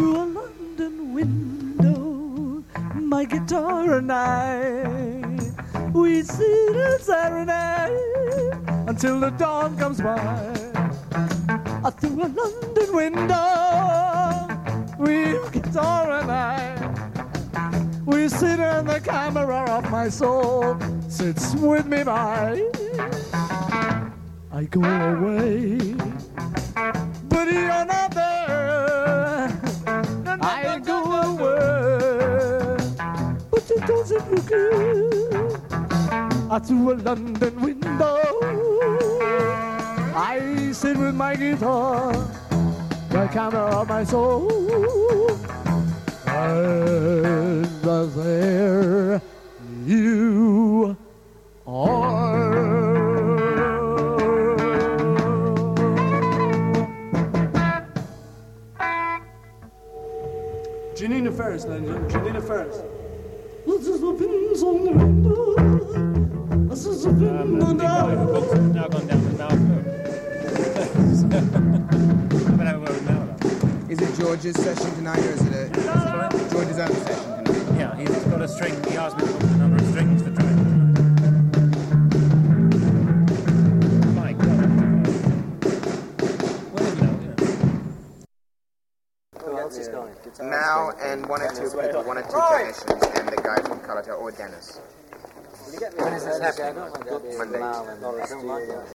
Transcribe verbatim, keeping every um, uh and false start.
through a London window, my guitar and I, we sit and serenade until the dawn comes by. Through a London window, we guitar and I, we sit and the camera of my soul sits with me by. I go away, but you're not there. I go away, but it doesn't look good. Through a London window, I sit with my guitar, the camera of my soul, and there you are. Janina Ferris, ladies and gentlemen, Janina Ferris. This is the pins on the window. This is the pins on the window. Now gone down the mouth. Is it George's session tonight, or is it a George's own session tonight? Yeah, he's got a string. He asked me to book the number of strings for tonight. My God. Well, you know, yeah. Who else is going? Mal and one or two people, one or two technicians, and the guy from Colorado, or Dennis. When is this happening? Monday.